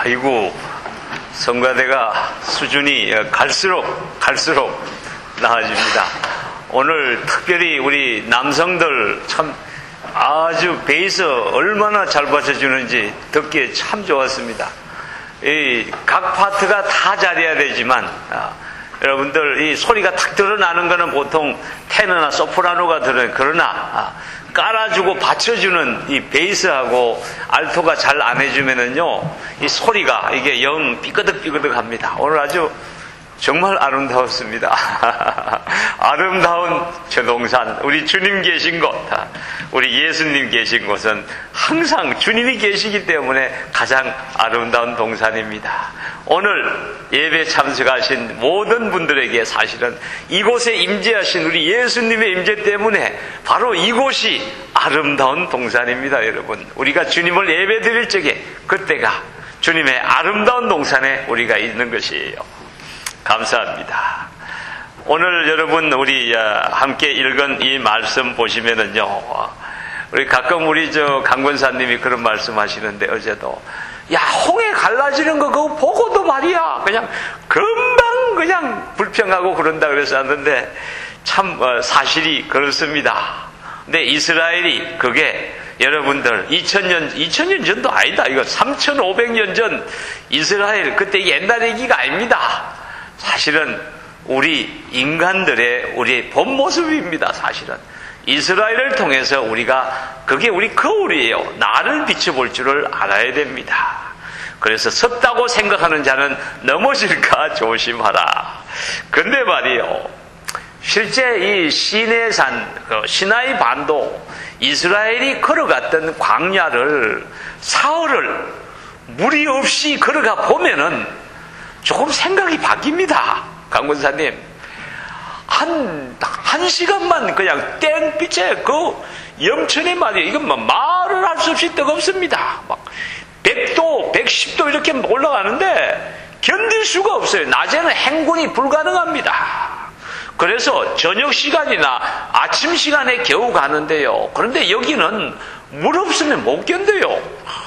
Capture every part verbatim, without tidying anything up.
아이고, 성가대가 수준이 갈수록 갈수록 나아집니다. 오늘 특별히 우리 남성들 참 아주 베이스 얼마나 잘 받쳐주는지 듣기에 참 좋았습니다. 이 각 파트가 다 잘해야 되지만 아, 여러분들 이 소리가 탁 드러나는 거는 보통 테너나 소프라노가 들어요. 그러나 아, 깔아주고 받쳐주는 이 베이스하고 알토가 잘 안 해주면은요, 이 소리가 이게 영 삐끄덕삐끄덕 합니다. 오늘 아주 정말 아름다웠습니다. 아름다운 저 동산, 우리 주님 계신 곳, 우리 예수님 계신 곳은 항상 주님이 계시기 때문에 가장 아름다운 동산입니다. 오늘 예배 참석하신 모든 분들에게 사실은 이곳에 임재하신 우리 예수님의 임재 때문에 바로 이곳이 아름다운 동산입니다. 여러분, 우리가 주님을 예배 드릴 적에 그때가 주님의 아름다운 동산에 우리가 있는 것이에요. 감사합니다. 오늘 여러분 우리 함께 읽은 이 말씀 보시면은요, 우리 가끔 우리 저 강권사님이 그런 말씀하시는데 어제도 야, 홍해 갈라지는 거 그거 보고도 말이야 그냥 금방 그냥 불평하고 그런다 그래서 하는데 참 사실이 그렇습니다. 근데 이스라엘이 그게 여러분들 이천 년 이천 년 전도 아니다. 이거 삼천오백 년 전 이스라엘 그때 옛날 얘기가 아닙니다. 사실은 우리 인간들의 우리의 본 모습입니다. 사실은 이스라엘을 통해서 우리가 그게 우리 거울이에요. 나를 비춰볼 줄을 알아야 됩니다. 그래서 섰다고 생각하는 자는 넘어질까 조심하라. 근데 말이요, 실제 이 시내산 시나이 반도 이스라엘이 걸어갔던 광야를 사흘을 무리 없이 걸어가 보면은 조금 생각이 바뀝니다. 강권사님, 한, 한 시간만 그냥 땡빛에 그 염천에 말이에요. 이건 뭐 말을 할 수 없이 뜨겁습니다. 막 백 도, 백십 도 이렇게 올라가는데 견딜 수가 없어요. 낮에는 행군이 불가능합니다. 그래서 저녁 시간이나 아침 시간에 겨우 가는데요. 그런데 여기는 물 없으면 못 견뎌요.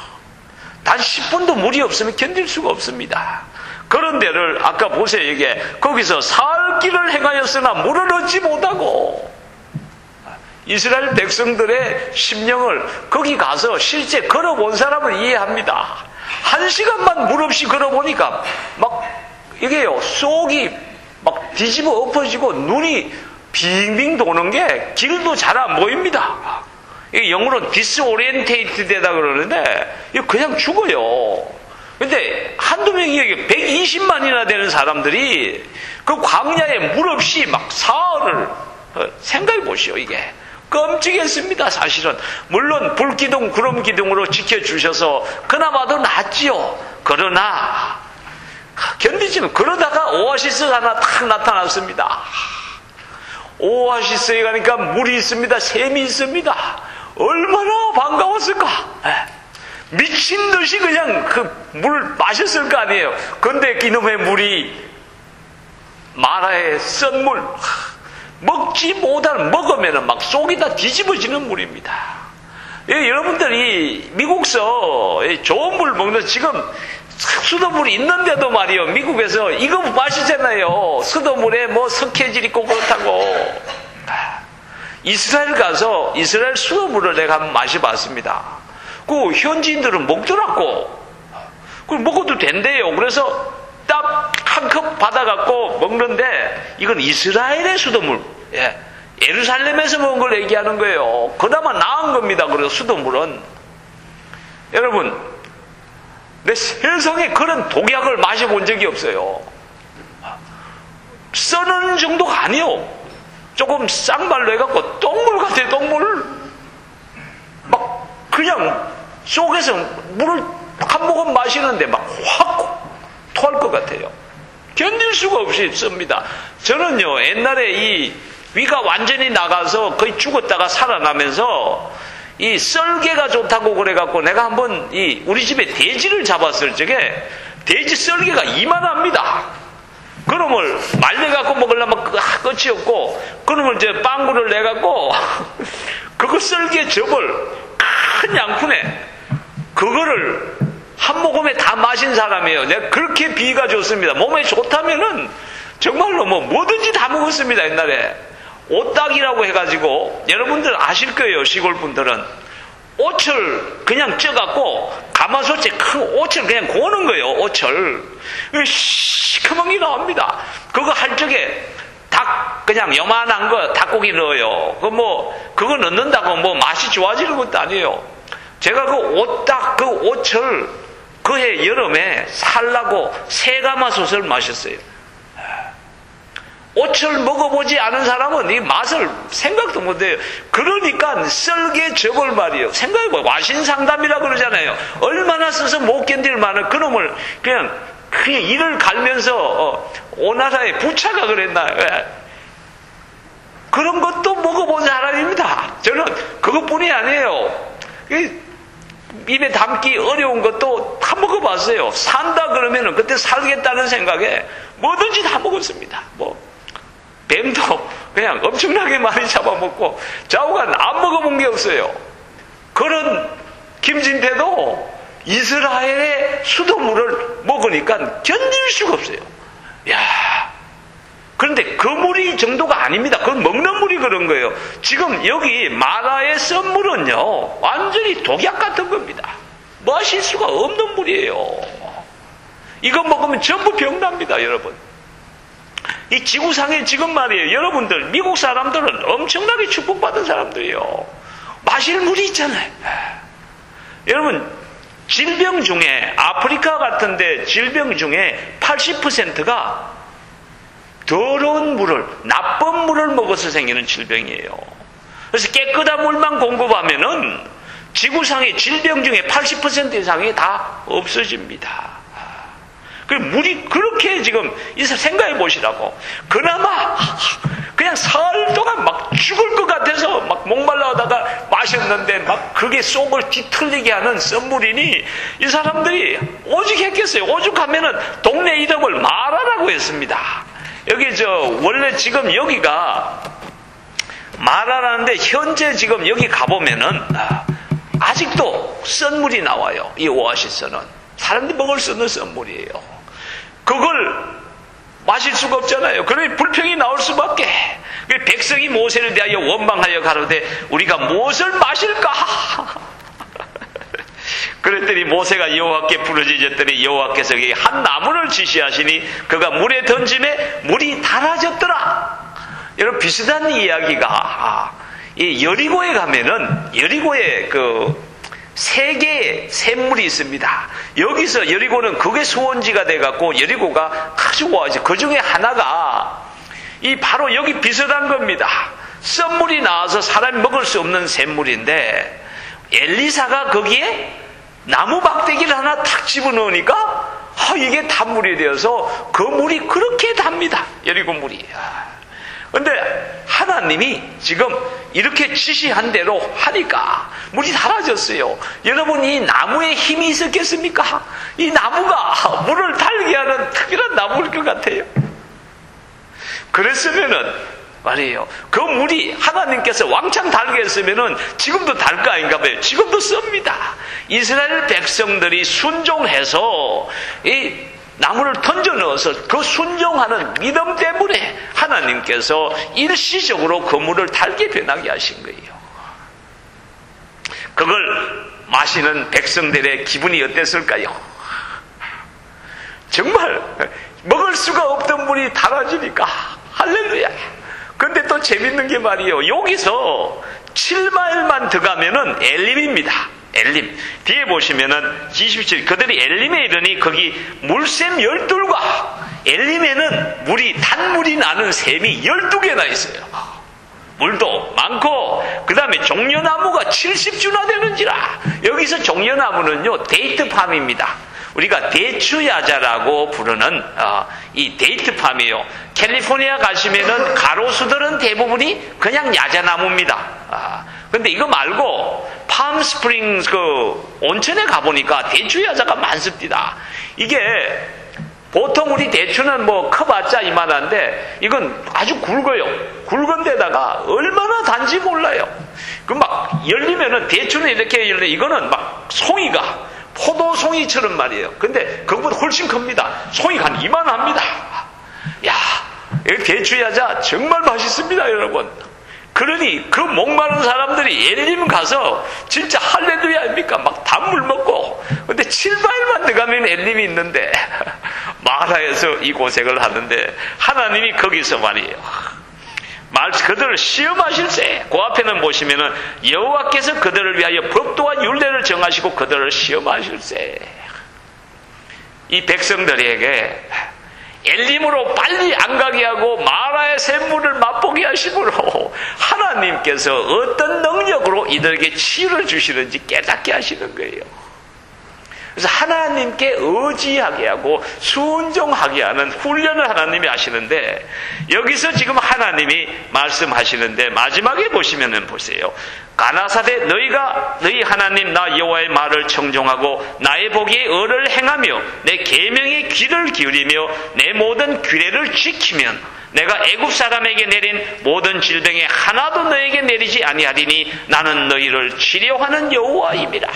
단 십 분도 물이 없으면 견딜 수가 없습니다. 그런 데를 아까 보세요. 이게 거기서 사흘 길을 행하였으나 물을 얻지 못하고 이스라엘 백성들의 심령을 거기 가서 실제 걸어본 사람은 이해합니다. 한 시간만 물 없이 걸어보니까 막 이게요, 속이 막 뒤집어 엎어지고 눈이 빙빙 도는 게 길도 잘 안 보입니다. 이게 영어로 디스오리엔테이트되다 그러는데 이거 그냥 죽어요. 근데 한두 명이 백이십만이나 되는 사람들이 그 광야에 물 없이 막 사흘을 생각해 보시오. 이게 끔찍했습니다. 사실은 물론 불기둥 구름기둥으로 지켜주셔서 그나마도 낫지요. 그러나 견디지는 그러다가 오아시스가 하나 탁 나타났습니다. 오아시스에 가니까 물이 있습니다. 샘이 있습니다. 얼마나 반가웠을까. 미친 듯이 그냥 그 물 마셨을 거 아니에요. 근데 이놈의 물이 마라의 썬물, 먹지 못할, 먹으면 막 속이 다 뒤집어지는 물입니다. 예, 여러분들이 미국서 좋은 물 먹는 지금 수돗물이 있는데도 말이요, 미국에서 이거 마시잖아요. 수돗물에 뭐 석회질 있고 그렇다고. 이스라엘 가서 이스라엘 수돗물을 내가 한번 마셔봤습니다. 그 현지인들은 먹더라고. 그걸 먹어도 된대요. 그래서 딱 한 컵 받아갖고 먹는데 이건 이스라엘의 수돗물. 예. 예루살렘에서 먹은 걸 얘기하는 거예요. 그나마 나은 겁니다. 그래서 수돗물은. 여러분, 내 세상에 그런 독약을 마셔본 적이 없어요. 써는 정도가 아니요. 조금 쌍발로 해갖고 똥물 같아요. 똥물. 막 그냥 속에서 물을 한 모금 마시는데 막 확 토할 것 같아요. 견딜 수가 없이 씁니다. 저는요, 옛날에 이 위가 완전히 나가서 거의 죽었다가 살아나면서 이 썰개가 좋다고 그래갖고 내가 한번 이 우리 집에 돼지를 잡았을 적에 돼지 썰개가 이만합니다. 그놈을 말려갖고 먹으려면 끝이 없고 그놈을 이제 빵구를 내갖고 그거 썰개 접을 큰 양푼에 그거를 한 모금에 다 마신 사람이에요. 내가 그렇게 비가 좋습니다. 몸에 좋다면은 정말로 뭐 뭐든지 다 먹었습니다. 옛날에 오딱이라고 해가지고 여러분들 아실 거예요. 시골 분들은 오철 그냥 쪄갖고 가마솥에 큰 오철 그냥 고는 거예요. 오철 시커먼 게 나옵니다. 그거 할 적에 닭 그냥 요만한 거 닭고기 넣어요. 그 뭐 그거 넣는다고 뭐 맛이 좋아지는 것도 아니에요. 제가 그 오딱 그 오철 그해 여름에 살라고 새가마솥을 마셨어요. 오철 먹어보지 않은 사람은 이 맛을 생각도 못해요. 그러니까 썰게 저걸 말이에요. 생각해봐요. 와신상담이라 그러잖아요. 얼마나 써서 못 견딜 만한 그놈을 그냥 그냥 이를 갈면서 어, 오나라의 부차가 그랬나. 왜? 그런 것도 먹어본 사람입니다. 저는 그것뿐이 아니에요. 입에 담기 어려운 것도 다 먹어봤어요. 산다 그러면은 그때 살겠다는 생각에 뭐든지 다 먹었습니다. 뭐 뱀도 그냥 엄청나게 많이 잡아먹고 좌우간 안 먹어본 게 없어요. 그런 김진태도 이스라엘의 수돗물을 먹으니까 견딜 수가 없어요. 야, 그런데 그 물이 정도가 아닙니다. 그건 먹는 물이 그런 거예요. 지금 여기 마라의 썬물은요 완전히 독약 같은 겁니다. 마실 수가 없는 물이에요. 이거 먹으면 전부 병납니다. 여러분, 이 지구상에 지금 말이에요. 여러분들 미국 사람들은 엄청나게 축복받은 사람들이에요. 마실 물이 있잖아요. 여러분 질병 중에 아프리카 같은데 질병 중에 팔십 퍼센트가 더러운 물을 나쁜 물을 먹어서 생기는 질병이에요. 그래서 깨끗한 물만 공급하면은 지구상의 질병 중에 팔십 퍼센트 이상이 다 없어집니다. 그 물이 그렇게 지금 생각해 보시라고. 그나마 그냥 사흘 동안 막 죽을 것 같아서 막 목말라하다가 마셨는데 막 그게 속을 뒤틀리게 하는 썬물이니 이 사람들이 오죽했겠어요. 오죽하면은 동네 이름을 마라라고 했습니다. 여기 저 원래 지금 여기가 마라라는데 현재 지금 여기 가보면은 아직도 썬물이 나와요. 이 오아시스는 사람들이 먹을 수 있는 썬물이에요. 그걸 마실 수가 없잖아요. 그러니 불평이 나올 수밖에. 백성이 모세를 대하여 원망하여 가로되 우리가 무엇을 마실까? 그랬더니 모세가 여호와께 부르짖었더니 여호와께서 그에게 한 나무를 지시하시니 그가 물에 던짐에 물이 달아졌더라. 여러분 비슷한 이야기가 이 여리고에 가면은 여리고에 그 세 개의 샘물이 있습니다. 여기서 여리고는 그게 소원지가 돼갖고 여리고가 아주 좋아하죠. 그 중에 하나가 이 바로 여기 비슷한 겁니다. 썬물이 나와서 사람이 먹을 수 없는 샘물인데 엘리사가 거기에 나무 막대기를 하나 탁 집어넣으니까 아, 이게 단물이 되어서 그 물이 그렇게 답니다. 여리고 물이. 근데 하나님이 지금 이렇게 지시한 대로 하니까 물이 달아졌어요. 여러분 이 나무에 힘이 있었겠습니까? 이 나무가 물을 달게 하는 특별한 나무일 것 같아요. 그랬으면은 말이에요. 그 물이 하나님께서 왕창 달게 했으면은 지금도 달 거 아닌가 봐요. 지금도 씁니다. 이스라엘 백성들이 순종해서 이 나무를 던져 넣어서 그 순종하는 믿음 때문에 하나님께서 일시적으로 그 물을 달게 변하게 하신 거예요. 그걸 마시는 백성들의 기분이 어땠을까요? 정말 먹을 수가 없던 물이 달아지니까 할렐루야. 근데 또 재밌는 게 말이에요. 여기서 칠 마일만 더 가면은 엘림입니다. 엘림. 뒤에 보시면은 이십칠 그들이 엘림에 이르니 거기 물샘 열둘과 엘림에는 물이 단물이 나는 샘이 열두 개나 있어요. 물도 많고 그 다음에 종려나무가 칠십 주나 되는지라. 여기서 종려나무는요 데이트팜입니다. 우리가 대추야자라고 부르는 어, 이 데이트팜이에요. 캘리포니아 가시면은 가로수들은 대부분이 그냥 야자나무입니다. 아, 근데 이거 말고 팜스프링스 그 온천에 가보니까 대추야자가 많습니다. 이게 보통 우리 대추는 뭐 커봤자 이만한데 이건 아주 굵어요. 굵은 데다가 얼마나 단지 몰라요. 그 막 열리면은 대추는 이렇게 열리는데 이거는 막 송이가 포도송이처럼 말이에요. 근데 그것보다 훨씬 큽니다. 송이가 한 이만합니다. 야, 여기 대추야자 정말 맛있습니다, 여러분. 그러니 그 목마른 사람들이 엘림 가서 진짜 할렐루야입니까? 막 단물 먹고. 근데 칠 마일만 들어가면 엘림이 있는데 마라에서 이 고생을 하는데 하나님이 거기서 말이에요. 말 그들을 시험하실세. 그 앞에는 보시면은 여호와께서 그들을 위하여 법도와 율례를 정하시고 그들을 시험하실세. 이 백성들에게 엘림으로 빨리 안 가게 하고 마라의 샘물을 맛보게 하심으로 하나님께서 어떤 능력으로 이들에게 치유를 주시는지 깨닫게 하시는 거예요. 그래서 하나님께 의지하게 하고 순종하게 하는 훈련을 하나님이 하시는데, 여기서 지금 하나님이 말씀하시는데 마지막에 보시면은 보세요. 가나사대 너희가 너희 하나님 나 여호와의 말을 청종하고 나의 보기에 의를 행하며 내 계명에 귀를 기울이며 내 모든 규례를 지키면 내가 애굽 사람에게 내린 모든 질병에 하나도 너에게 내리지 아니하리니 나는 너희를 치료하는 여호와임이라.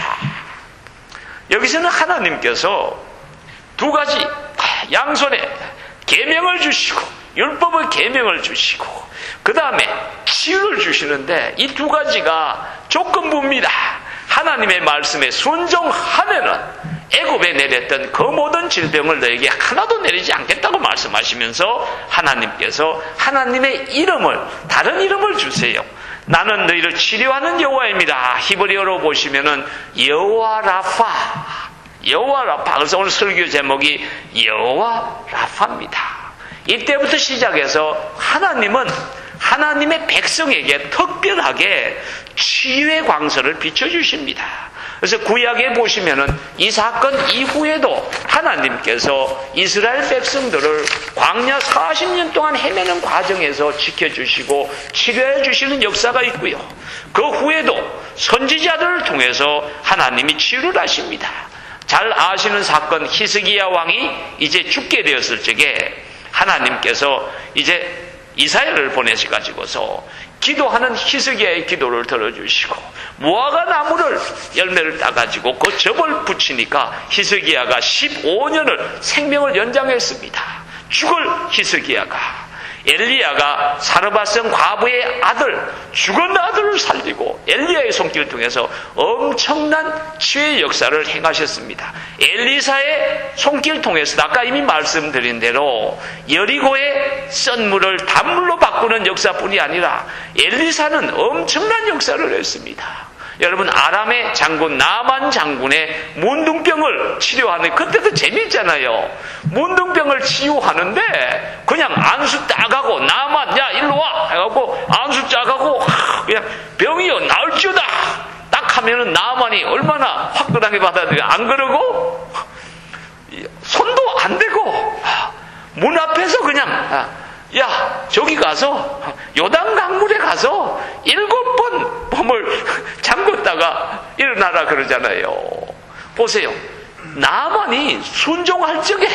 여기서는 하나님께서 두 가지 양손에 계명을 주시고 율법의 계명을 주시고 그 다음에 치유를 주시는데, 이 두 가지가 조건부입니다. 하나님의 말씀에 순종하면은 애굽에 내렸던 그 모든 질병을 너에게 하나도 내리지 않겠다고 말씀하시면서 하나님께서 하나님의 이름을, 다른 이름을 주세요. 나는 너희를 치료하는 여호와입니다. 히브리어로 보시면은 여호와 라파, 여호와 라파. 그래서 오늘 설교 제목이 여호와 라파입니다. 이때부터 시작해서 하나님은 하나님의 백성에게 특별하게 치유의 광선을 비춰주십니다. 그래서 구약에 보시면은 이 사건 이후에도 하나님께서 이스라엘 백성들을 광야 사십 년 동안 헤매는 과정에서 지켜주시고 치료해 주시는 역사가 있고요. 그 후에도 선지자들을 통해서 하나님이 치유를 하십니다. 잘 아시는 사건, 히스기야 왕이 이제 죽게 되었을 적에 하나님께서 이제 이사야를 보내셔가지고서 기도하는 히스기야의 기도를 들어주시고 무화과 나무를 열매를 따가지고 그 접을 붙이니까 히스기야가 십오 년을 생명을 연장했습니다. 죽을 히스기야가, 엘리야가 사르밧성 과부의 아들, 죽은 아들을 살리고 엘리야의 손길을 통해서 엄청난 치유의 역사를 행하셨습니다. 엘리사의 손길을 통해서 아까 이미 말씀드린 대로 여리고의 썬물을 단물로 바꾸는 역사뿐이 아니라 엘리사는 엄청난 역사를 했습니다. 여러분, 아람의 장군 나만 장군의 문둥병을 치료하는, 그때도 재미있잖아요. 문둥병을 치유하는데 그냥 안수 따가고 나만 야 일로 와 해갖고 안수 짜가고 그냥 병이요 나을지어다 딱 하면은 나만이 얼마나 화끈하게 받아들여. 안 그러고 손도 안 대고 문 앞에서 그냥 야 저기 가서 요단 강물에 가서 일곱 번 몸을 잠궜다가 일어나라 그러잖아요. 보세요. 나만이 순종할 적에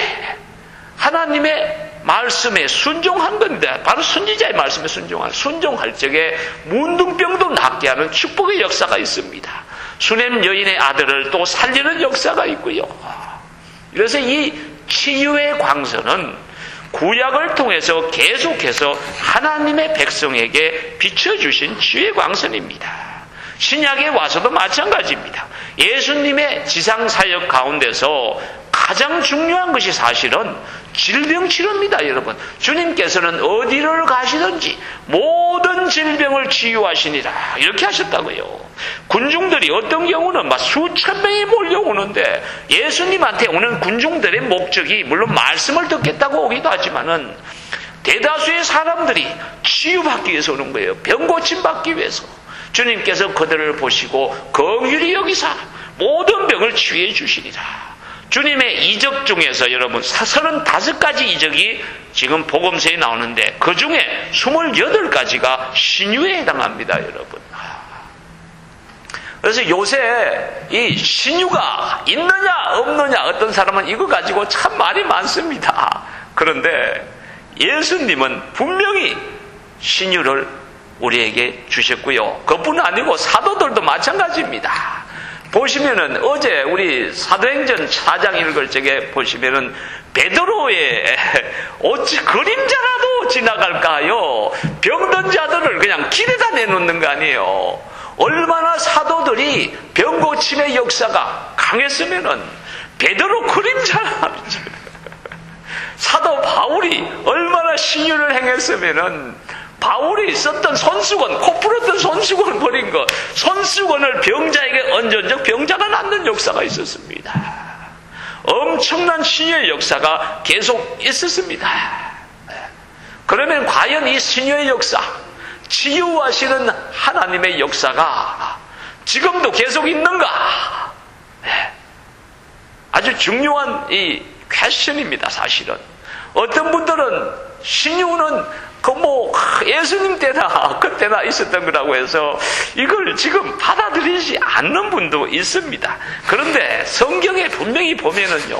하나님의 말씀에 순종한 겁니다. 바로 선지자의 말씀에 순종한, 순종할 적에 문둥병도 낫게 하는 축복의 역사가 있습니다. 수넴 여인의 아들을 또 살리는 역사가 있고요. 그래서 이 치유의 광선은 구약을 통해서 계속해서 하나님의 백성에게 비춰주신 치유의 광선입니다. 신약에 와서도 마찬가지입니다. 예수님의 지상사역 가운데서 가장 중요한 것이 사실은 질병치료입니다. 여러분, 주님께서는 어디를 가시든지 모든 질병을 치유하시니라 이렇게 하셨다고요. 군중들이 어떤 경우는 막 수천 명이 몰려오는데 예수님한테 오는 군중들의 목적이 물론 말씀을 듣겠다고 오기도 하지만은 대다수의 사람들이 치유받기 위해서 오는 거예요. 병 고침받기 위해서. 주님께서 그들을 보시고 긍휼히 여기사 모든 병을 치유해 주시리라. 주님의 이적 중에서 여러분 서른다섯 가지 이적이 지금 복음서에 나오는데 그 중에 스물여덟 가지가 신유에 해당합니다. 여러분. 그래서 요새 이 신유가 있느냐 없느냐 어떤 사람은 이거 가지고 참 말이 많습니다. 그런데 예수님은 분명히 신유를 우리에게 주셨고요. 그뿐 아니고 사도들도 마찬가지입니다. 보시면은 어제 우리 사도행전 사 장 읽을 적에 보시면은 베드로의 어찌 그림자라도 지나갈까요? 병든 자들을 그냥 길에다 내놓는 거 아니에요. 얼마나 사도들이 병 고침의 역사가 강했으면은 베드로 그림자라 사도 바울이 얼마나 신유를 행했으면은 바울이 썼던 손수건, 코 풀었던 손수건 버린 거, 손수건을 병자에게 얹은 적 병자가 낫는 역사가 있었습니다. 엄청난 신유의 역사가 계속 있었습니다. 그러면 과연 이 신유의 역사, 치유하시는 하나님의 역사가 지금도 계속 있는가? 아주 중요한 이 퀘스천입니다, 사실은. 어떤 분들은 신유는 그 뭐 예수님 때나 그때나 있었던 거라고 해서 이걸 지금 받아들이지 않는 분도 있습니다. 그런데 성경에 분명히 보면은요,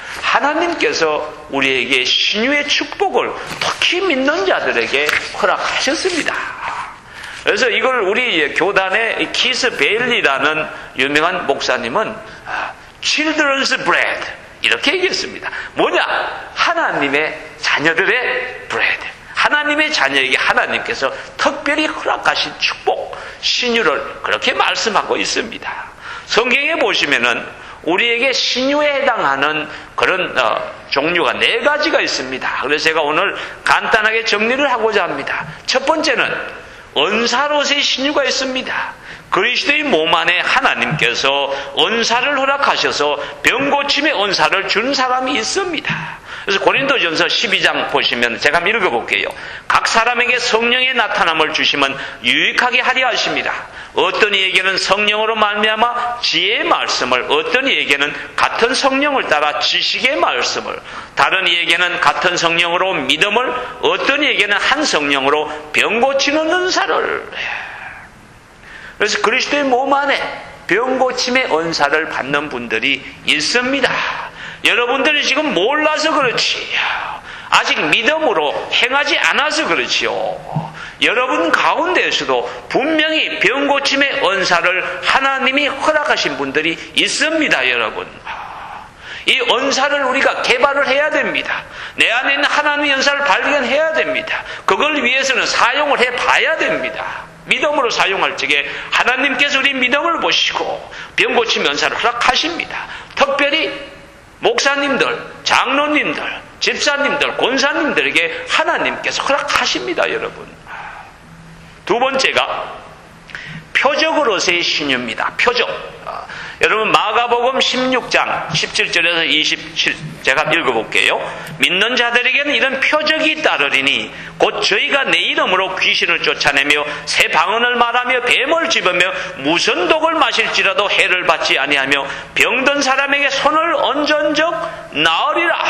하나님께서 우리에게 신유의 축복을 특히 믿는 자들에게 허락하셨습니다. 그래서 이걸 우리 교단의 키스 베일리라는 유명한 목사님은 Children's Bread 이렇게 얘기했습니다. 뭐냐? 하나님의 자녀들의 브레드. 하나님의 자녀에게 하나님께서 특별히 허락하신 축복, 신유를 그렇게 말씀하고 있습니다. 성경에 보시면은 우리에게 신유에 해당하는 그런 어, 종류가 네 가지가 있습니다. 그래서 제가 오늘 간단하게 정리를 하고자 합니다. 첫 번째는 은사로서의 신유가 있습니다. 그리스도의 몸 안에 하나님께서 은사를 허락하셔서 병고침의 은사를 준 사람이 있습니다. 그래서 고린도전서 십이 장 보시면 제가 한번 읽어볼게요. 각 사람에게 성령의 나타남을 주시면 유익하게 하려 하십니다. 어떤 이에게는 성령으로 말미암아 지혜의 말씀을, 어떤 이에게는 같은 성령을 따라 지식의 말씀을, 다른 이에게는 같은 성령으로 믿음을, 어떤 이에게는 한 성령으로 병 고치는 은사를. 그래서 그리스도의 몸 안에 병 고침의 은사를 받는 분들이 있습니다. 여러분들이 지금 몰라서 그렇지, 아직 믿음으로 행하지 않아서 그렇지요. 여러분 가운데에서도 분명히 병 고침의 은사를 하나님이 허락하신 분들이 있습니다, 여러분. 이 은사를 우리가 개발을 해야 됩니다. 내 안에 있는 하나님의 은사를 발견해야 됩니다. 그걸 위해서는 사용을 해봐야 됩니다. 믿음으로 사용할 적에 하나님께서 우리 믿음을 보시고 병 고침 은사를 허락하십니다. 특별히 목사님들, 장로님들, 집사님들, 권사님들에게 하나님께서 허락하십니다, 여러분. 두 번째가 표적으로서의 신유입니다. 표적. 여러분 마가복음 십육 장 십칠 절에서 이십칠 제가 읽어볼게요. 믿는 자들에게는 이런 표적이 따르리니 곧 저희가 내 이름으로 귀신을 쫓아내며 새 방언을 말하며 뱀을 집으며 무슨 독을 마실지라도 해를 받지 아니하며 병든 사람에게 손을 얹은 적 나으리라.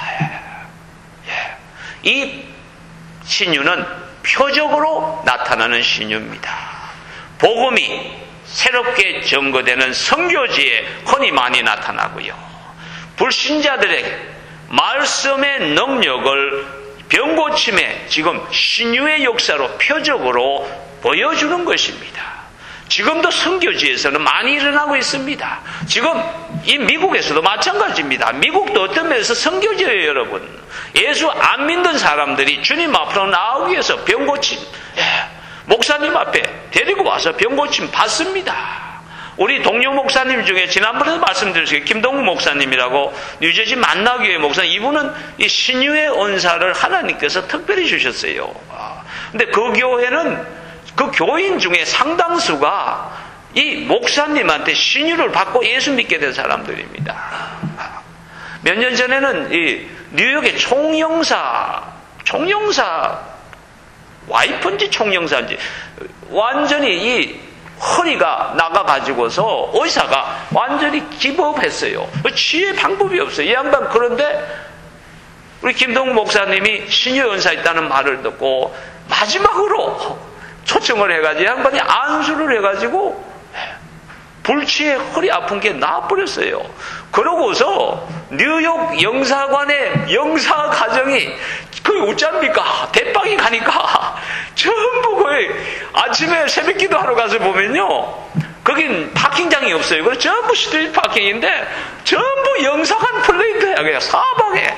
이 신유는 표적으로 나타나는 신유입니다. 복음이 새롭게 증거되는 선교지에 흔히 많이 나타나고요. 불신자들에게 말씀의 능력을 병고침에 지금 신유의 역사로 표적으로 보여주는 것입니다. 지금도 선교지에서는 많이 일어나고 있습니다. 지금 이 미국에서도 마찬가지입니다. 미국도 어떤 면에서 선교지예요, 여러분. 예수 안 믿는 사람들이 주님 앞으로 나오기 위해서 병고침, 목사님 앞에 데리고 와서 병고침 받습니다. 우리 동료 목사님 중에 지난번에도 말씀드렸어요. 김동우 목사님이라고 뉴저지 만나교회 목사님, 이분은 이 신유의 은사를 하나님께서 특별히 주셨어요. 근데 그 교회는 그 교인 중에 상당수가 이 목사님한테 신유를 받고 예수 믿게 된 사람들입니다. 몇 년 전에는 이 뉴욕의 총영사, 총영사 와이프인지 총영사인지 완전히 이 허리가 나가가지고서 의사가 완전히 기법했어요. 치유의 방법이 없어요. 이 양반. 그런데 우리 김동우 목사님이 신유 은사 있다는 말을 듣고 마지막으로 초청을 해가지고 이 양반이 안수를 해가지고 불치에 허리 아픈 게 나아버렸어요. 그러고서 뉴욕 영사관의 영사 가정이 그게 어쩝니까? 대빵이 가니까 전부 거의 아침에 새벽 기도하러 가서 보면요, 거긴 파킹장이 없어요. 그래서 전부 스트리트 파킹인데 전부 영사관 플레이트야. 그냥 사방에.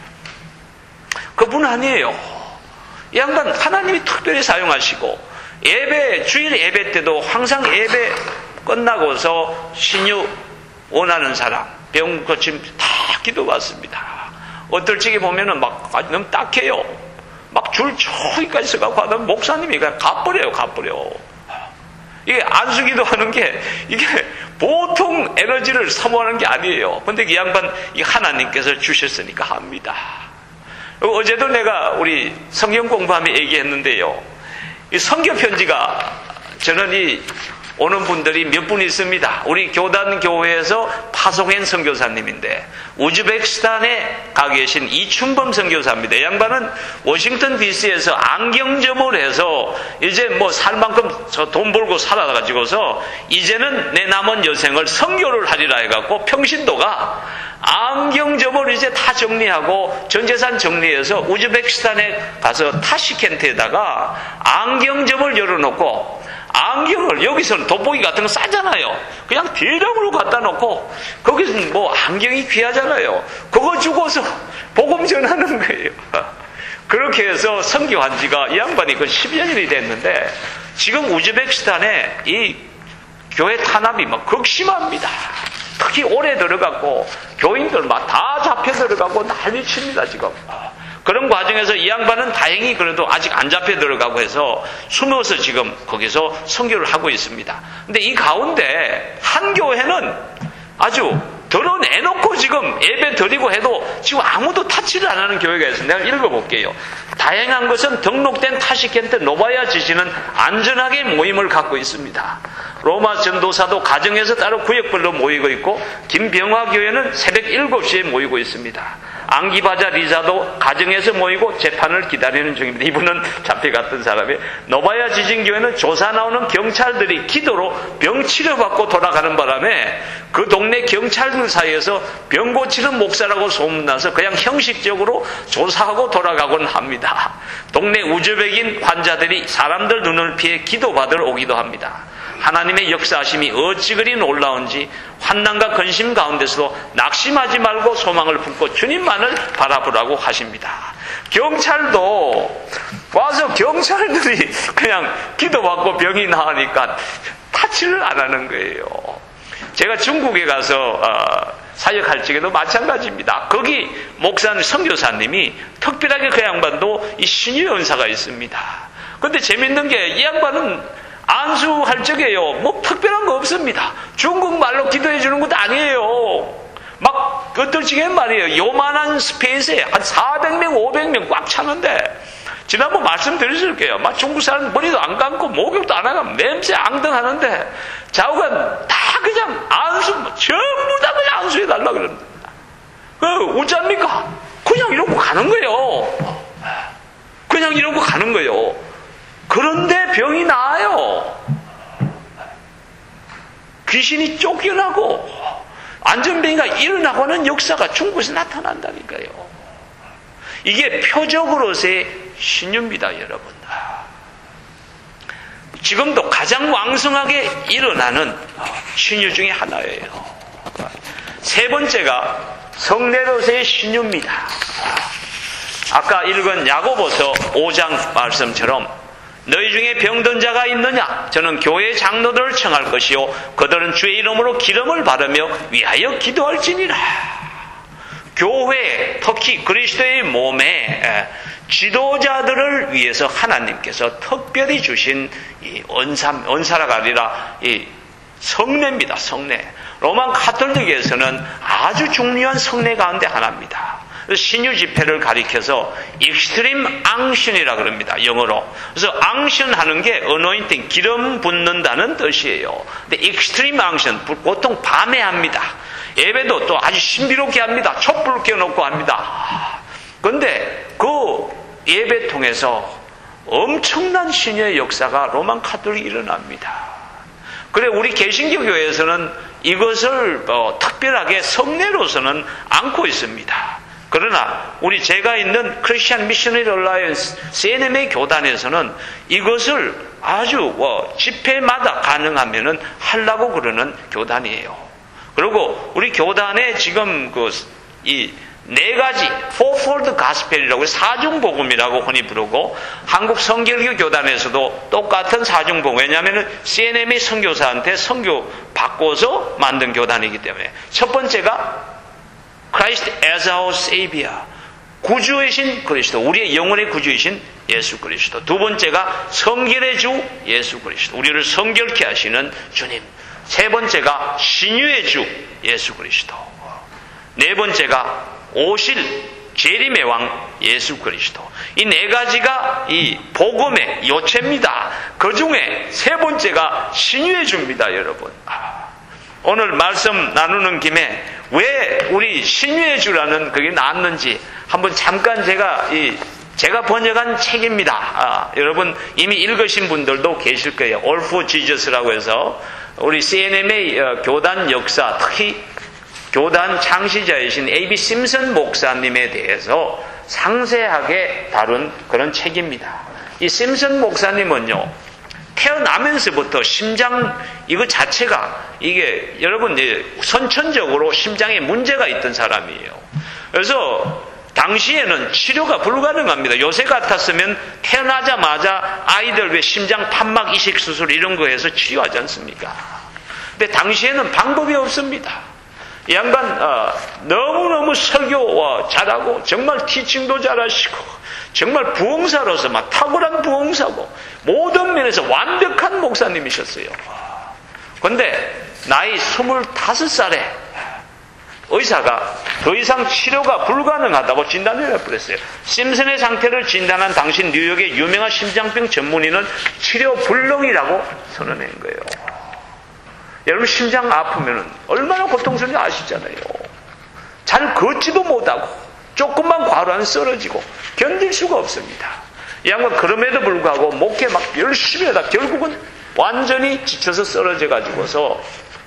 그분 아니에요. 이 양반 하나님이 특별히 사용하시고 예배, 주일 예배 때도 항상 예배 끝나고서 신유 원하는 사람, 병 고침 다 기도받습니다. 어떨 적에 보면은 막 너무 딱해요. 막 줄 저기까지 서갖고 하던 목사님이 그냥 가버려요, 가버려. 이게 안수기도 하는 게 이게 보통 에너지를 사모하는 게 아니에요. 근데 이 양반 이 하나님께서 주셨으니까 합니다. 어제도 내가 우리 성경 공부하며 얘기했는데요. 이 성경 편지가 저는 이 오는 분들이 몇 분 있습니다. 우리 교단 교회에서 파송한 선교사님인데 우즈베키스탄에 가 계신 이춘범 선교사입니다. 이 양반은 워싱턴 디씨에서 안경점을 해서 이제 뭐 살 만큼 돈 벌고 살아가지고서 이제는 내 남은 여생을 선교를 하리라 해갖고 평신도가 안경점을 이제 다 정리하고 전 재산 정리해서 우즈베키스탄에 가서 타시켄트에다가 안경점을 열어놓고 안경을 여기서는 돋보기 같은 거 싸잖아요. 그냥 대량으로 갖다 놓고 거기서는 뭐 안경이 귀하잖아요. 그거 주고서 복음 전하는 거예요. 그렇게 해서 선교한 지가 이 양반이 그 십여 년이 됐는데 지금 우즈베키스탄에 이 교회 탄압이 막 극심합니다. 특히 올해 들어갔고 교인들 막 다 잡혀 들어가고 난리칩니다 지금. 그런 과정에서 이 양반은 다행히 그래도 아직 안 잡혀 들어가고 해서 숨어서 지금 거기서 선교를 하고 있습니다. 근데 이 가운데 한 교회는 아주 드러내놓고 지금 예배 드리고 해도 지금 아무도 타치를 안 하는 교회가 있어요. 내가 읽어볼게요. 다행한 것은 등록된 타시켄트 노바야 지시는 안전하게 모임을 갖고 있습니다. 로마 전도사도 가정에서 따로 구역별로 모이고 있고 김병화 교회는 새벽 일곱 시에 모이고 있습니다. 앙기바자 리자도 가정에서 모이고 재판을 기다리는 중입니다. 이분은 잡혀갔던 사람이에요. 노바야 지진교회는 조사 나오는 경찰들이 기도로 병 치료받고 돌아가는 바람에 그 동네 경찰들 사이에서 병 고치는 목사라고 소문나서 그냥 형식적으로 조사하고 돌아가곤 합니다. 동네 우즈벡인 환자들이 사람들 눈을 피해 기도받으러 오기도 합니다. 하나님의 역사하심이 어찌 그리 놀라운지 환난과 근심 가운데서도 낙심하지 말고 소망을 품고 주님만을 바라보라고 하십니다. 경찰도 와서 경찰들이 그냥 기도받고 병이 나으니까 타치를 안 하는 거예요. 제가 중국에 가서 어, 사역할 적에도 마찬가지입니다. 거기 목사님, 선교사님이 특별하게 그 양반도 이 신유 연사가 있습니다. 근데 재밌는 게 이 양반은 안수할 적에요. 뭐 특별한 거 없습니다. 중국말로 기도해 주는 것도 아니에요. 막 어떨 적에 말이에요. 요만한 스페이스에 한 사백 명, 오백 명 꽉 차는데 지난번 말씀드렸을게요. 막 중국 사람 머리도 안 감고 목욕도 안 하고 냄새 앙등하는데 좌우간 다 그냥 안수, 전부 다 그냥 안수해 달라 그럽니다. 그 어쩝니까? 그냥 이러고 가는 거예요. 그냥 이러고 가는 거예요. 그런데 병이 나아요. 귀신이 쫓겨나고 안전병이가 일어나고 하는 역사가 중국에서 나타난다니까요. 이게 표적으로서의 신유입니다, 여러분. 지금도 가장 왕성하게 일어나는 신유 중에 하나예요. 세 번째가 성례로서의 신유입니다. 아까 읽은 야고보서 오 장 말씀처럼 너희 중에 병든 자가 있느냐? 저는 교회 장로들을 청할 것이요 그들은 주의 이름으로 기름을 바르며 위하여 기도할지니라. 교회, 특히 그리스도의 몸에 지도자들을 위해서 하나님께서 특별히 주신 이 은사, 은사라가 아니라 이 성례입니다. 성례. 로만 가톨릭에서는 아주 중요한 성례 가운데 하나입니다. 신유 집회를 가리켜서 익스트림 앙션이라 그럽니다. 영어로. 그래서 앙션 하는 게 어노인팅, 기름 붓는다는 뜻이에요. 근데 익스트림 앙션, 보통 밤에 합니다. 예배도 또 아주 신비롭게 합니다. 촛불 켜놓고 합니다. 그런데 그 예배 통해서 엄청난 신유의 역사가 로만 가톨릭이 일어납니다. 그래 우리 개신교 교회에서는 이것을 어, 특별하게 성례로서는 안고 있습니다. 그러나 우리 제가 있는 크리스천 미셔너리 얼라이언스 씨엔엠에이 교단에서는 이것을 아주 뭐 집회마다 가능하면은 하려고 그러는 교단이에요. 그리고 우리 교단에 지금 그 이 네 가지 fourfold gospel이라고 사중복음이라고 흔히 부르고 한국 성결교 교단에서도 똑같은 사중복음, 왜냐하면 씨엔엠이 선교사한테 선교 바꿔서 만든 교단이기 때문에 첫 번째가 Christ as our Savior, 구주이신 그리스도, 우리의 영혼의 구주이신 예수 그리스도. 두 번째가 성결의 주 예수 그리스도, 우리를 성결케 하시는 주님. 세 번째가 신유의 주 예수 그리스도. 네 번째가 오실 재림의 왕 예수 그리스도. 이 네 가지가 이 복음의 요체입니다. 그 중에 세 번째가 신유의 주입니다, 여러분. 오늘 말씀 나누는 김에 왜 우리 신유의 주라는 그게 나왔는지 한번 잠깐 제가 이 제가 번역한 책입니다. 아, 여러분 이미 읽으신 분들도 계실 거예요. All for Jesus라고 해서 우리 씨엔엠에이 어, 교단 역사, 특히 교단 창시자이신 에이비 심슨 목사님에 대해서 상세하게 다룬 그런 책입니다. 이 심슨 목사님은요, 태어나면서부터 심장 이거 자체가 이게 여러분 선천적으로 심장에 문제가 있던 사람이에요. 그래서 당시에는 치료가 불가능합니다. 요새 같았으면 태어나자마자 아이들 왜 심장 판막 이식 수술 이런 거 해서 치료하지 않습니까? 근데 당시에는 방법이 없습니다. 이 양반 어, 너무너무 설교 잘하고 정말 티칭도 잘하시고 정말 부흥사로서 막 탁월한 부흥사고 모든 면에서 완벽한 목사님이셨어요. 그런데 나이 스물다섯 살에 의사가 더 이상 치료가 불가능하다고 진단을 해버렸어요. 심슨의 상태를 진단한 당시 뉴욕의 유명한 심장병 전문의는 치료 불능이라고 선언한 거예요. 여러분 심장 아프면 얼마나 고통스러운지 아시잖아요. 잘 걷지도 못하고 조금만 과로하면 쓰러지고 견딜 수가 없습니다. 이 양반 그럼에도 불구하고 목회 막 열심히 하다 결국은 완전히 지쳐서 쓰러져 가지고서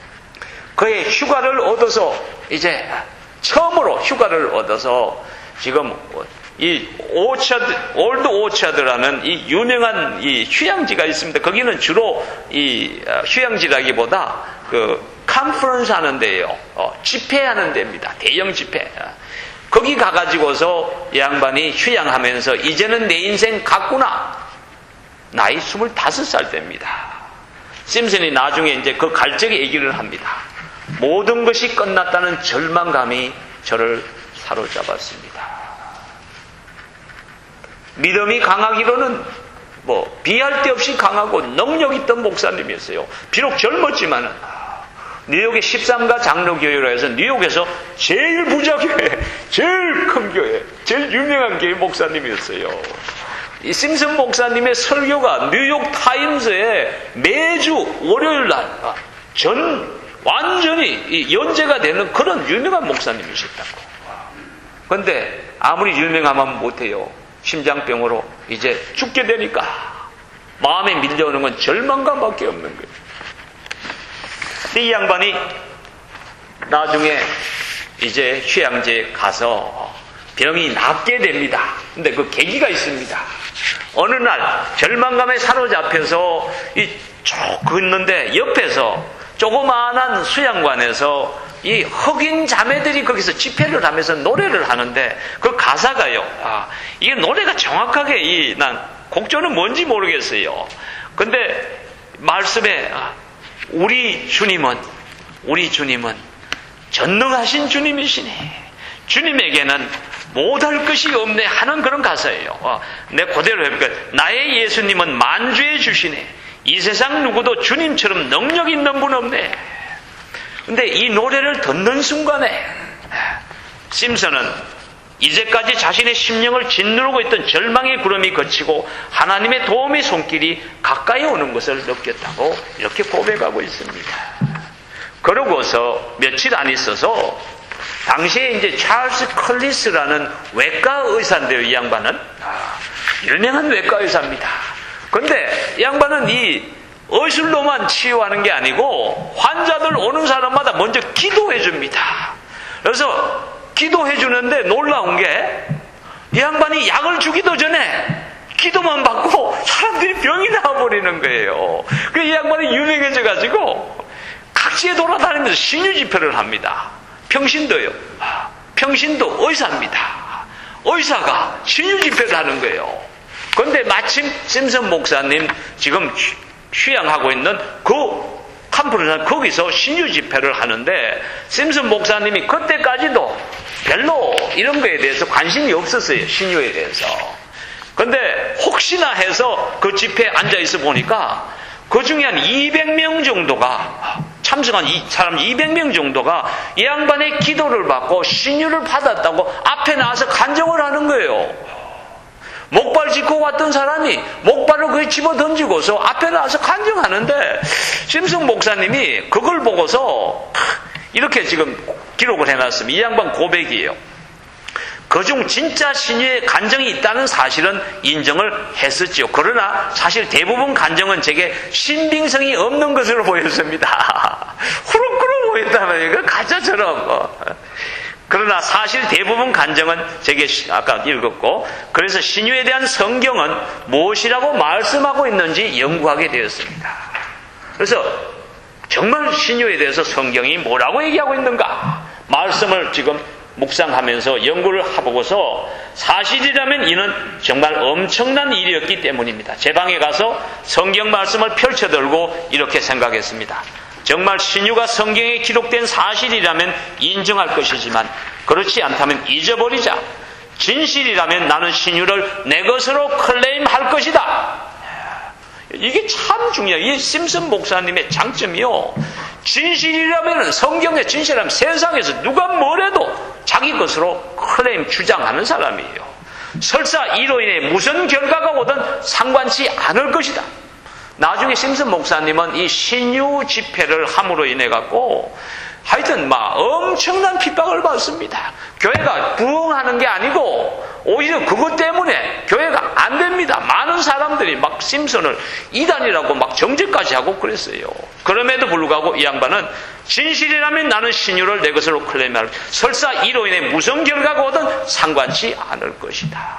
그의 휴가를 얻어서 이제 처음으로 휴가를 얻어서 지금 이 오차드, 올드 오차드라는 이 유명한 이 휴양지가 있습니다. 거기는 주로 이 휴양지라기보다 그 컨퍼런스 하는 데예요. 어, 집회하는 데입니다. 대형 집회. 거기 가가지고서 이 양반이 휴양하면서 이제는 내 인생 갔구나. 나이 스물다섯 살 때입니다. 심슨이 나중에 이제 그 갈적에 얘기를 합니다. 모든 것이 끝났다는 절망감이 저를 사로잡았습니다. 믿음이 강하기로는 뭐 비할 데 없이 강하고 능력 있던 목사님이었어요. 비록 젊었지만 뉴욕의 십삼 가 장로교회로 해서 뉴욕에서 제일 부자 교회, 제일 큰 교회, 제일 유명한 교회 목사님이었어요. 이 심슨 목사님의 설교가 뉴욕 타임스에 매주 월요일 날 전 완전히 연재가 되는 그런 유명한 목사님이셨다고. 그런데 아무리 유명하면 못해요. 심장병으로 이제 죽게 되니까 마음에 밀려오는 건 절망감밖에 없는 거예요. 이 양반이 나중에 이제 휴양지에 가서 병이 낫게 됩니다. 근데 그 계기가 있습니다. 어느 날 절망감에 사로잡혀서 이 쭉 걷는데 옆에서 조그마한 수양관에서 이 흑인 자매들이 거기서 집회를 하면서 노래를 하는데 그 가사가요. 아, 이게 노래가 정확하게 이 난 곡조는 뭔지 모르겠어요. 근데 말씀에 아, 우리 주님은 우리 주님은 전능하신 주님이시네. 주님에게는 못할 것이 없네 하는 그런 가사예요. 어, 내 그대로 해볼까. 나의 예수님은 만주해 주시네. 이 세상 누구도 주님처럼 능력 있는 분 없네. 근데 이 노래를 듣는 순간에 심슨은 이제까지 자신의 심령을 짓누르고 있던 절망의 구름이 거치고 하나님의 도움의 손길이 가까이 오는 것을 느꼈다고 이렇게 고백하고 있습니다. 그러고서 며칠 안 있어서 당시에 이제 찰스 컬리스라는 외과 의사인데요. 이 양반은 유명한 외과 의사입니다. 근데 이 양반은 이 의술로만 치유하는 게 아니고 환자들 오는 사람마다 먼저 기도해 줍니다. 그래서 기도해 주는데 놀라운 게 이 양반이 약을 주기도 전에 기도만 받고 사람들이 병이 나와버리는 거예요. 그 이 양반이 유명해져가지고 각지에 돌아다니면서 신유 집회를 합니다. 평신도요. 평신도 의사입니다. 의사가 신유 집회를 하는 거예요. 그런데 마침 심슨 목사님 지금 휴양하고 있는 그 캄프르산 거기서 신유 집회를 하는데 심슨 목사님이 그때까지도 별로 이런 거에 대해서 관심이 없었어요. 신유에 대해서. 그런데 혹시나 해서 그 집회에 앉아있어 보니까 그 중에 한 이백 명 정도가 참석한 이 사람 이백 명 정도가 이 양반의 기도를 받고 신유를 받았다고 앞에 나와서 간증을 하는 거예요. 목발 짚고 왔던 사람이 목발을 거의 집어 던지고서 앞에 나와서 간증하는데 심슨 목사님이 그걸 보고서 이렇게 지금 기록을 해놨습니다. 이 양반 고백이에요. 그중 진짜 신유의 간증이 있다는 사실은 인정을 했었죠. 그러나 사실 대부분 간증은 제게 신빙성이 없는 것으로 보였습니다. 후루꾸루 보였다면 이거 가짜처럼. 뭐. 그러나 사실 대부분 간증은 제게 아까 읽었고 그래서 신유에 대한 성경은 무엇이라고 말씀하고 있는지 연구하게 되었습니다. 그래서 정말 신유에 대해서 성경이 뭐라고 얘기하고 있는가 말씀을 지금 묵상하면서 연구를 해보고서 사실이라면 이는 정말 엄청난 일이었기 때문입니다. 제 방에 가서 성경 말씀을 펼쳐들고 이렇게 생각했습니다. 정말 신유가 성경에 기록된 사실이라면 인정할 것이지만 그렇지 않다면 잊어버리자. 진실이라면 나는 신유를 내 것으로 클레임할 것이다. 이게 참 중요해요. 이 심슨 목사님의 장점이요. 진실이라면 성경의 진실이라면 세상에서 누가 뭐래도 자기 것으로 클레임 주장하는 사람이에요. 설사 이로 인해 무슨 결과가 오든 상관치 않을 것이다. 나중에 심슨 목사님은 이 신유 집회를 함으로 인해 갖고 하여튼 막 엄청난 핍박을 받습니다. 교회가 부흥하는 게 아니고 오히려 그것 때문에 교회가 안 됩니다. 많은 사람들이 막 심슨을 이단이라고 막 정죄까지 하고 그랬어요. 그럼에도 불구하고 이 양반은 진실이라면 나는 신유를 내 것으로 클레임할 설사 이로 인해 무슨 결과가 오든 상관치 않을 것이다.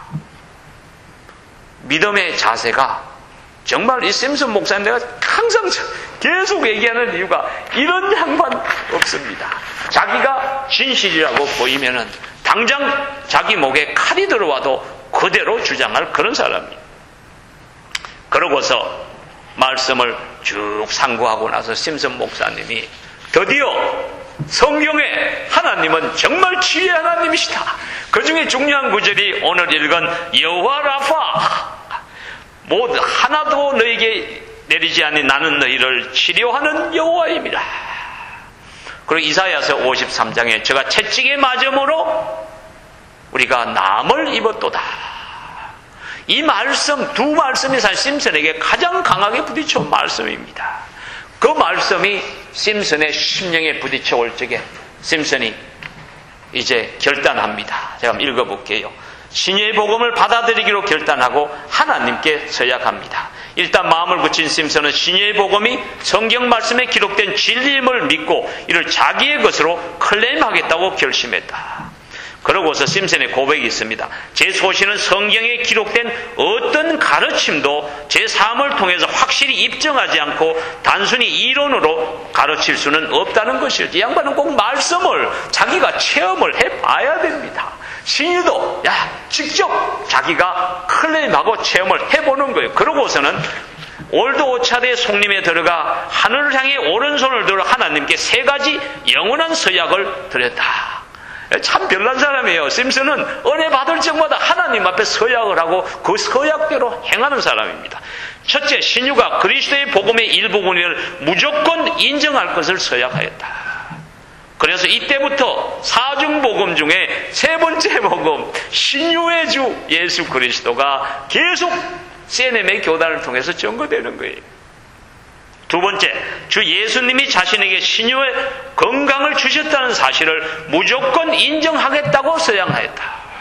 믿음의 자세가 정말 이 심슨 목사님 내가 항상 계속 얘기하는 이유가 이런 양반 없습니다. 자기가 진실이라고 보이면은 당장 자기 목에 칼이 들어와도 그대로 주장할 그런 사람이에요. 그러고서 말씀을 쭉 상고하고 나서 심슨 목사님이 드디어 성경에 하나님은 정말 지혜의 하나님이시다. 그 중에 중요한 구절이 오늘 읽은 여호와 라파 뭐 하나도 너에게 내리지 않니 나는 너희를 치료하는 여호와임이라. 그리고 이사야서 오십삼 장에 저가 채찍에 맞음으로 우리가 남을 입었도다. 이 말씀 두 말씀이 사실 심슨에게 가장 강하게 부딪혀온 말씀입니다. 그 말씀이 심슨의 심령에 부딪혀올 적에 심슨이 이제 결단합니다. 제가 한번 읽어볼게요. 신유의 복음을 받아들이기로 결단하고 하나님께 서약합니다. 일단 마음을 굳힌 심슨은 신유의 복음이 성경 말씀에 기록된 진리임을 믿고 이를 자기의 것으로 클레임하겠다고 결심했다. 그러고서 심슨의 고백이 있습니다. 제 소신은 성경에 기록된 어떤 가르침도 제 삶을 통해서 확실히 입증하지 않고 단순히 이론으로 가르칠 수는 없다는 것이죠. 이 양반은 꼭 말씀을 자기가 체험을 해봐야 됩니다. 신유도 야 직접 자기가 클레임하고 체험을 해보는 거예요. 그러고서는 올드 오차드의 송림에 들어가 하늘을 향해 오른손을 들어 하나님께 세 가지 영원한 서약을 드렸다. 참 별난 사람이에요. 심슨은 은혜 받을 적마다 하나님 앞에 서약을 하고 그 서약대로 행하는 사람입니다. 첫째, 신유가 그리스도의 복음의 일부분을 무조건 인정할 것을 서약하였다. 그래서 이때부터 사중복음 중에 세 번째 복음 신유의 주 예수 그리스도가 계속 씨엔엠의 교단을 통해서 증거되는 거예요. 두 번째, 주 예수님이 자신에게 신유의 건강을 주셨다는 사실을 무조건 인정하겠다고 서약하였다.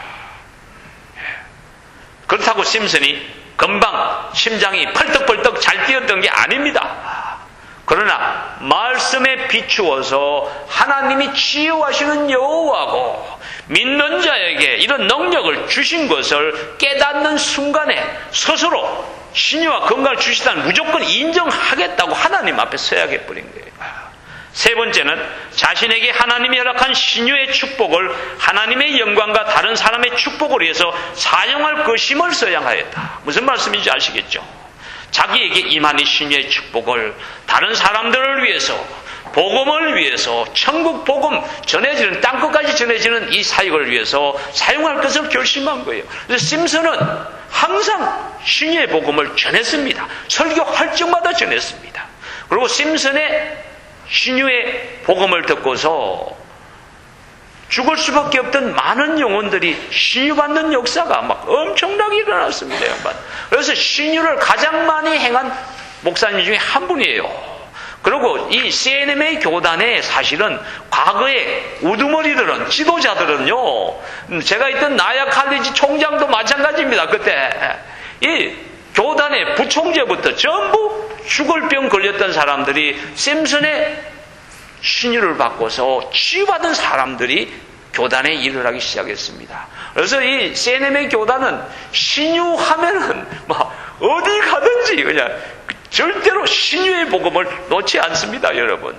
그렇다고 심슨이 금방 심장이 펄떡펄떡 잘 뛰었던 게 아닙니다. 그러나 말씀에 비추어서 하나님이 치유하시는 여호와고 믿는 자에게 이런 능력을 주신 것을 깨닫는 순간에 스스로 신유와 건강을 주시다는 무조건 인정하겠다고 하나님 앞에 서약해버린 거예요. 세 번째는 자신에게 하나님이 허락한 신유의 축복을 하나님의 영광과 다른 사람의 축복을 위해서 사용할 것임을 서양하였다. 무슨 말씀인지 아시겠죠? 자기에게 임한 이 신유의 축복을 다른 사람들을 위해서, 복음을 위해서, 천국 복음 전해지는, 땅끝까지 전해지는 이 사역을 위해서 사용할 것을 결심한 거예요. 그래서 심슨은 항상 신유의 복음을 전했습니다. 설교할 적마다 전했습니다. 그리고 심슨의 신유의 복음을 듣고서 죽을 수밖에 없던 많은 영혼들이 신유받는 역사가 막 엄청나게 일어났습니다. 그래서 신유를 가장 많이 행한 목사님 중에 한 분이에요. 그리고 이 씨엔엠에이 교단에 사실은 과거에 우두머리들은, 지도자들은요, 제가 있던 나야 칼리지 총장도 마찬가지입니다. 그때 이 교단의 부총재부터 전부 죽을 병 걸렸던 사람들이 심슨의 신유를 받고서 치유받은 사람들이 교단에 일을 하기 시작했습니다. 그래서 이 씨엔엠에이 교단은 신유하면은 막 어디 가든지 그냥 절대로 신유의 복음을 놓지 않습니다, 여러분.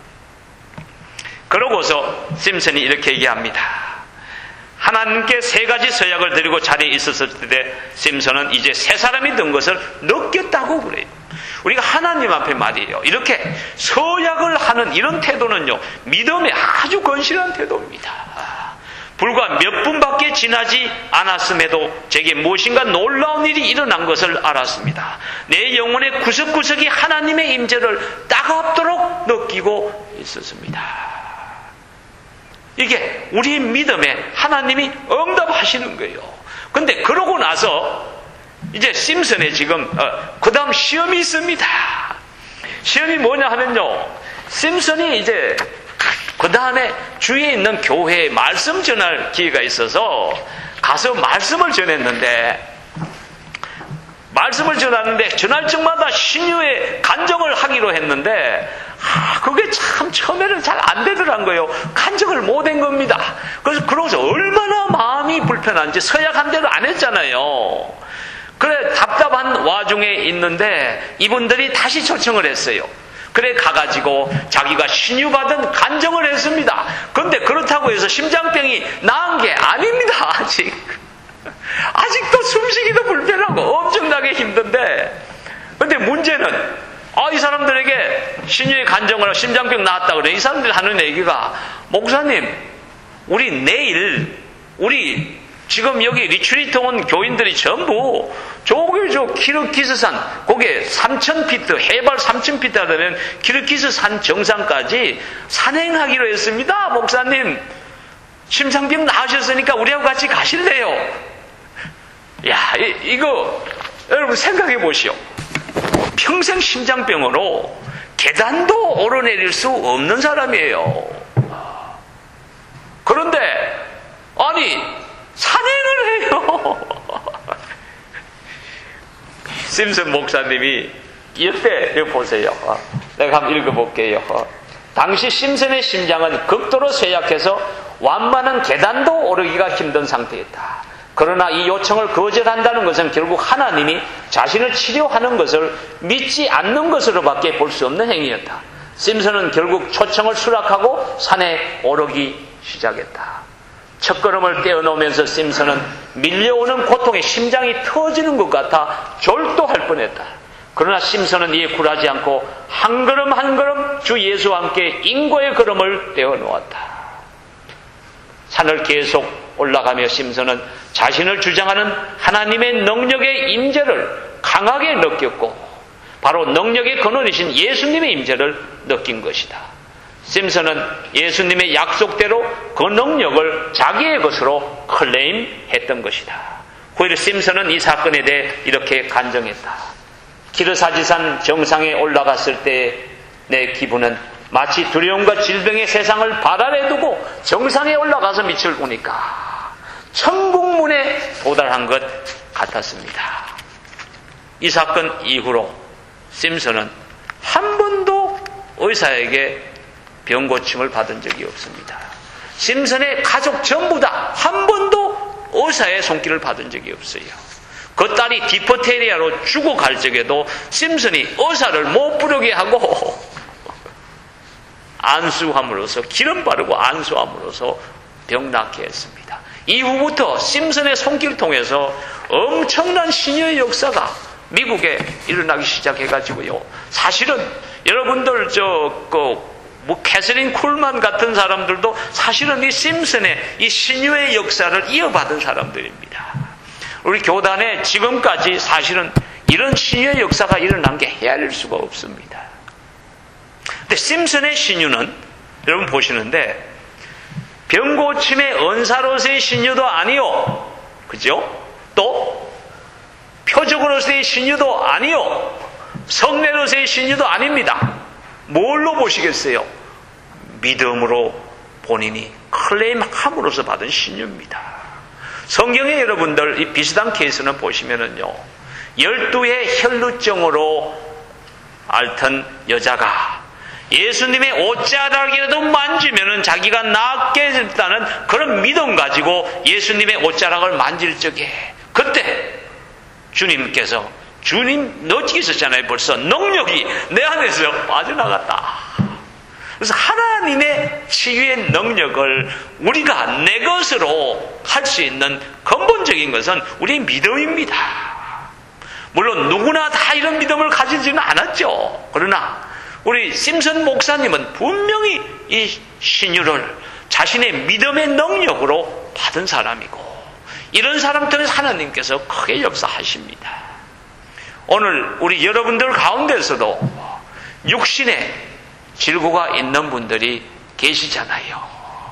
그러고서 심슨이 이렇게 얘기합니다. 하나님께 세 가지 서약을 드리고 자리에 있었을 때 심슨은 이제 세 사람이 된 것을 느꼈다고 그래요. 우리가 하나님 앞에 말이에요, 이렇게 서약을 하는 이런 태도는요, 믿음의 아주 건실한 태도입니다. 불과 몇 분밖에 지나지 않았음에도 제게 무엇인가 놀라운 일이 일어난 것을 알았습니다. 내 영혼의 구석구석이 하나님의 임재를 따갑도록 느끼고 있었습니다. 이게 우리 믿음에 하나님이 응답하시는 거예요. 근데 그러고 나서 이제 심슨에 지금 어, 그 다음 시험이 있습니다. 시험이 뭐냐 하면요, 심슨이 이제 그 다음에 주위에 있는 교회에 말씀 전할 기회가 있어서 가서 말씀을 전했는데, 말씀을 전하는데 전할 적마다 신유의 간증을 하기로 했는데, 아, 그게 참 처음에는 잘 안 되더란 거예요. 간증을 못 한 겁니다. 그래서 그러고서 얼마나 마음이 불편한지 서약한 대로 안 했잖아요. 그래 답답한 와중에 있는데 이분들이 다시 초청을 했어요. 그래 가가지고 자기가 신유받은 간증을 했습니다. 그런데 그렇다고 해서 심장병이 나은 게 아닙니다. 아직 아직도 숨쉬기도 불편하고 엄청나게 힘든데, 근데 문제는 아, 이 사람들에게 신유의 간증을 하고 심장병 나았다 그래. 이 사람들이 하는 얘기가, 목사님, 우리 내일, 우리 지금 여기 리트리트 온 교인들이 전부 저기 저 키르기스산, 거기에 삼천 피트, 해발 삼천 피트 하면 키르기스산 정상까지 산행하기로 했습니다. 목사님, 심장병 나으셨으니까 우리하고 같이 가실래요? 야, 이, 이거 여러분 생각해 보시오. 평생 심장병으로 계단도 오르내릴 수 없는 사람이에요. 그런데 아니 산행을 해요. 심슨 목사님이 이때 여기 보세요. 내가 한번 읽어볼게요. 당시 심슨의 심장은 극도로 쇠약해서 완만한 계단도 오르기가 힘든 상태였다. 그러나 이 요청을 거절한다는 것은 결국 하나님이 자신을 치료하는 것을 믿지 않는 것으로밖에 볼 수 없는 행위였다. 심슨은 결국 초청을 수락하고 산에 오르기 시작했다. 첫걸음을 떼어놓으면서 심슨은 밀려오는 고통에 심장이 터지는 것 같아 졸도할 뻔했다. 그러나 심슨은 이에 굴하지 않고 한 걸음 한 걸음 주 예수와 함께 인고의 걸음을 떼어놓았다. 산을 계속 올라가며 심슨은 자신을 주장하는 하나님의 능력의 임재를 강하게 느꼈고, 바로 능력의 근원이신 예수님의 임재를 느낀 것이다. 심슨은 예수님의 약속대로 그 능력을 자기의 것으로 클레임했던 것이다. 후일 심슨은 이 사건에 대해 이렇게 간증했다. 기르사지산 정상에 올라갔을 때 내 기분은 마치 두려움과 질병의 세상을 발 아래 두고 정상에 올라가서 빛을 보니까 천국문에 도달한 것 같았습니다. 이 사건 이후로 심슨은 한 번도 의사에게 병 고침을 받은 적이 없습니다. 심슨의 가족 전부 다 한 번도 의사의 손길을 받은 적이 없어요. 그 딸이 디프테리아로 죽어갈 적에도 심슨이 의사를 못 부르게 하고 안수함으로써, 기름 바르고 안수함으로써 병 낫게 했습니다. 이후부터 심슨의 손길을 통해서 엄청난 신유의 역사가 미국에 일어나기 시작해가지고요. 사실은 여러분들 저그 뭐 캐서린 쿨만 같은 사람들도 사실은 이 심슨의 이 신유의 역사를 이어받은 사람들입니다. 우리 교단에 지금까지 사실은 이런 신유의 역사가 일어난 게 헤아릴 수가 없습니다. 근데 심슨의 신유는 여러분 보시는데 병고침의 은사로서의 신유도 아니요, 그죠? 또 표적으로서의 신유도 아니요, 성례로서의 신유도 아닙니다. 뭘로 보시겠어요? 믿음으로 본인이 클레임함으로써 받은 신유입니다. 성경에 여러분들 이 비슷한 케이스는 보시면은요, 열두의 혈루증으로 앓던 여자가 예수님의 옷자락이라도 만지면은 자기가 낫게 됐다는 그런 믿음 가지고 예수님의 옷자락을 만질 적에 그때 주님께서, 주님 너지 있었잖아요. 벌써 능력이 내 안에서 빠져나갔다. 그래서 하나님의 치유의 능력을 우리가 내 것으로 할 수 있는 근본적인 것은 우리의 믿음입니다. 물론 누구나 다 이런 믿음을 가지지는 않았죠. 그러나 우리 심슨 목사님은 분명히 이 신유를 자신의 믿음의 능력으로 받은 사람이고, 이런 사람 통해서 하나님께서 크게 역사하십니다. 오늘 우리 여러분들 가운데서도 육신의 질고가 있는 분들이 계시잖아요.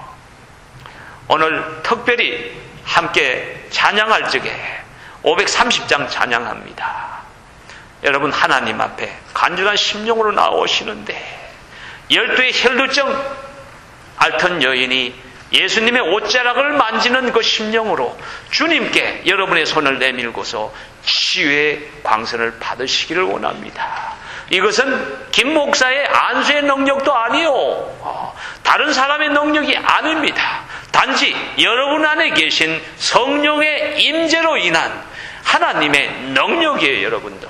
오늘 특별히 함께 찬양할 적에 오백삼십 장 찬양합니다. 여러분 하나님 앞에 간절한 심령으로 나오시는데, 열두의 혈루증 앓던 여인이 예수님의 옷자락을 만지는 그 심령으로 주님께 여러분의 손을 내밀고서 치유의 광선을 받으시기를 원합니다. 이것은 김 목사의 안수의 능력도 아니요, 다른 사람의 능력이 아닙니다. 단지 여러분 안에 계신 성령의 임재로 인한 하나님의 능력이에요. 여러분들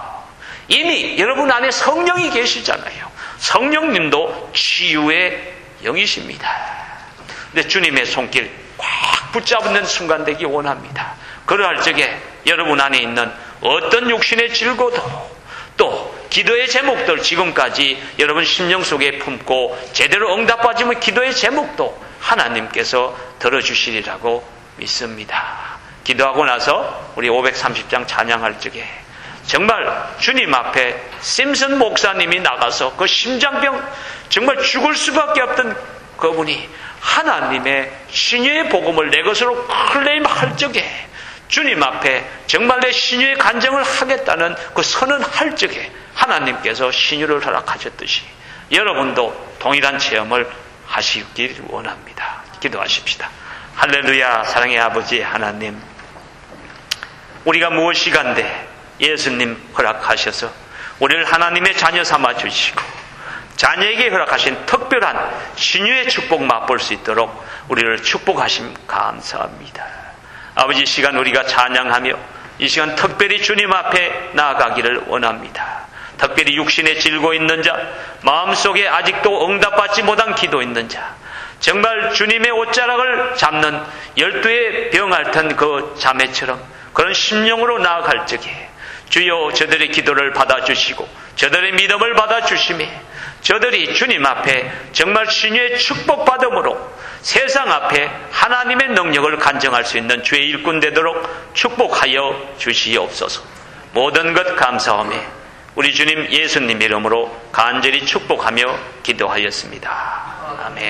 이미 여러분 안에 성령이 계시잖아요. 성령님도 치유의 영이십니다. 근데 주님의 손길 꽉 붙잡는 순간 되기 원합니다. 그러할 적에 여러분 안에 있는 어떤 육신의 질고도, 또 기도의 제목들, 지금까지 여러분 심령 속에 품고 제대로 응답받으면 기도의 제목도 하나님께서 들어주시리라고 믿습니다. 기도하고 나서 우리 오백삼십 장 찬양할 적에 정말 주님 앞에 심슨 목사님이 나가서 그 심장병 정말 죽을 수밖에 없던 그분이 하나님의 신유의 복음을 내 것으로 클레임할 적에 주님 앞에 정말 내 신유의 간증을 하겠다는 그 선언할 적에 하나님께서 신유를 허락하셨듯이 여러분도 동일한 체험을 하시길 원합니다. 기도하십시다. 할렐루야. 사랑의 아버지 하나님, 우리가 무엇이 간데 예수님 허락하셔서 우리를 하나님의 자녀 삼아 주시고 자녀에게 허락하신 특별한 신유의 축복 맛볼 수 있도록 우리를 축복하심 감사합니다. 아버지, 이 시간 우리가 찬양하며 이 시간 특별히 주님 앞에 나아가기를 원합니다. 특별히 육신에 질고 있는 자, 마음속에 아직도 응답받지 못한 기도 있는 자, 정말 주님의 옷자락을 잡는 열두의 병 앓던 그 자매처럼 그런 심령으로 나아갈 적에 주여 저들의 기도를 받아주시고 저들의 믿음을 받아주시며 저들이 주님 앞에 정말 신유의 축복받음으로 세상 앞에 하나님의 능력을 간증할 수 있는 주의 일꾼 되도록 축복하여 주시옵소서. 모든 것 감사하며 우리 주님 예수님 이름으로 간절히 축복하며 기도하였습니다. 아멘.